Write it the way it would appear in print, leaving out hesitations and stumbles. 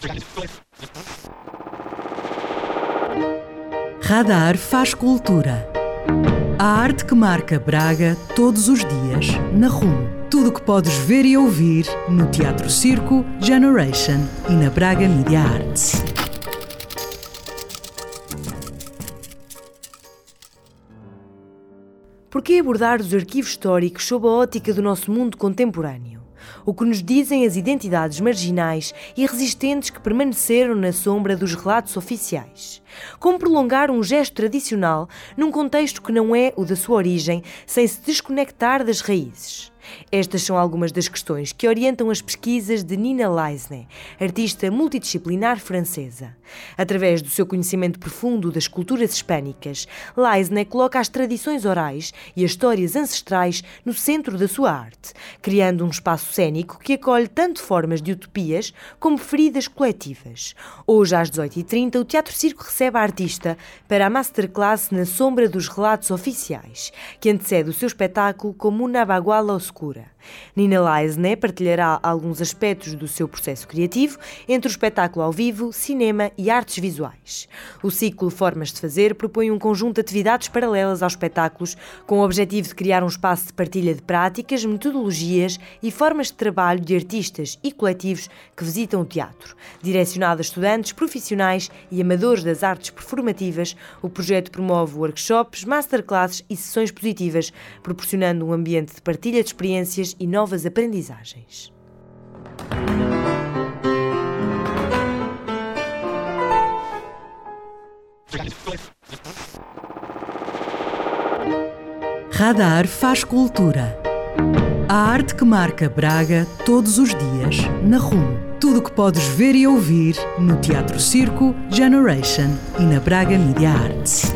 Radar faz cultura. A arte que marca Braga todos os dias na RUM. Tudo o que podes ver e ouvir no Teatro Circo, Generation e na Braga Media Arts. Por que abordar os arquivos históricos sob a ótica do nosso mundo contemporâneo? O que nos dizem as identidades marginais e resistentes que permaneceram na sombra dos relatos oficiais? Como prolongar um gesto tradicional num contexto que não é o da sua origem, sem se desconectar das raízes? Estas são algumas das questões que orientam as pesquisas de Nina Leisner, artista multidisciplinar francesa. Através do seu conhecimento profundo das culturas hispânicas, Leisner coloca as tradições orais e as histórias ancestrais no centro da sua arte, criando um espaço cênico que acolhe tanto formas de utopias como feridas coletivas. Hoje, às 18h30, o Teatro Circo recebe a artista para a masterclass Na Sombra dos Relatos Oficiais, que antecede o seu espetáculo como Una Baguala Oscura. Nina Leisner partilhará alguns aspectos do seu processo criativo entre o espetáculo ao vivo, cinema e artes visuais. O ciclo Formas de Fazer propõe um conjunto de atividades paralelas aos espetáculos com o objetivo de criar um espaço de partilha de práticas, metodologias e formas de trabalho de artistas e coletivos que visitam o teatro. Direcionado a estudantes, profissionais e amadores das artes performativas, o projeto promove workshops, masterclasses e sessões positivas, proporcionando um ambiente de partilha de experiências e novas aprendizagens. Radar faz cultura. A arte que marca Braga todos os dias na RUM. Tudo o que podes ver e ouvir no Teatro Circo, Generation e na Braga Media Arts.